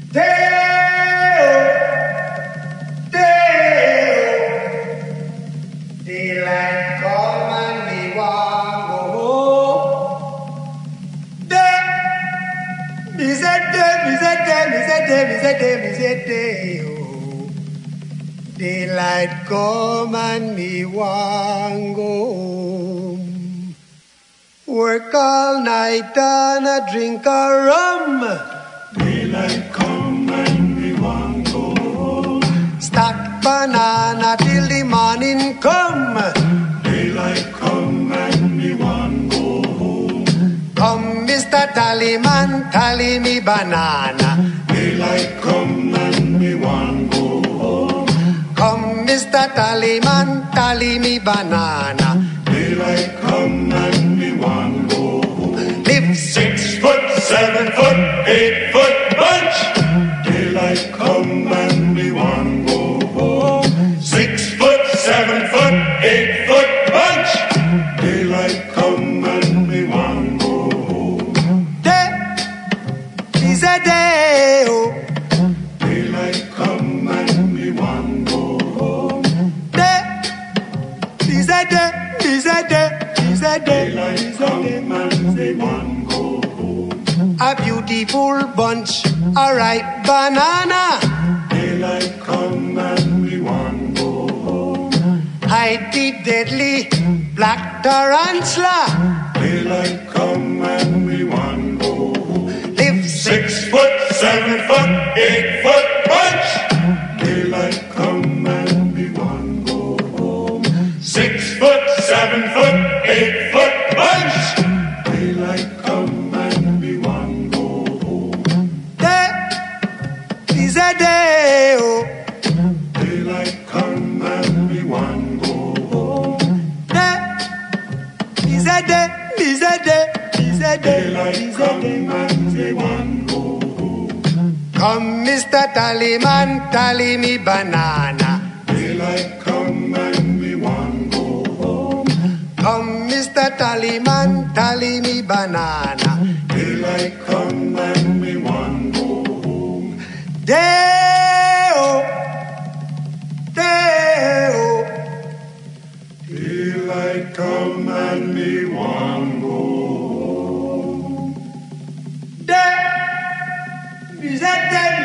Daylight come and me want go home. Me say oh. Daylight come and me want go home. Work all night and a drink a rum. Daylight come and we want go home. Stack banana till the morning come. Daylight come and we want go home. Come, Mr. Tallyman, tally me banana. Daylight come and we want go home. Come, Mr. Tallyman, tally me banana. Daylight come and we want go home. Live 6 foot, 7 foot, 8 foot bunch. Daylight come and we want go home. 6 foot, 7 foot, 8 foot bunch. Daylight come and we want go home. day is a day, oh. Daylight come and we want go home. Day is a day, is a day, is a day, Daylight is a come day. and we want go home. A beautiful bunch, a ripe banana. Daylight come and we want go home. Hide the deadly black tarantula. Daylight come and we want go home. Live 6 foot, 7 foot, 8 foot bunch. Daylight come and we want go home. 6 foot, 7 foot, 8 foot bunch. Daylight come and we want go home. day is a day, oh. Daylight come and we want go home. Day is a day, is a day, is a day, Daylight is a come day. and we want go home. Come, Mr. Tallyman, tally me banana. Daylight come and we want go home. Come, Mr. Tallyman, tally me banana. Daylight come and we want go home. Day-o, day-o. Daylight come and we want go home. Day is a day.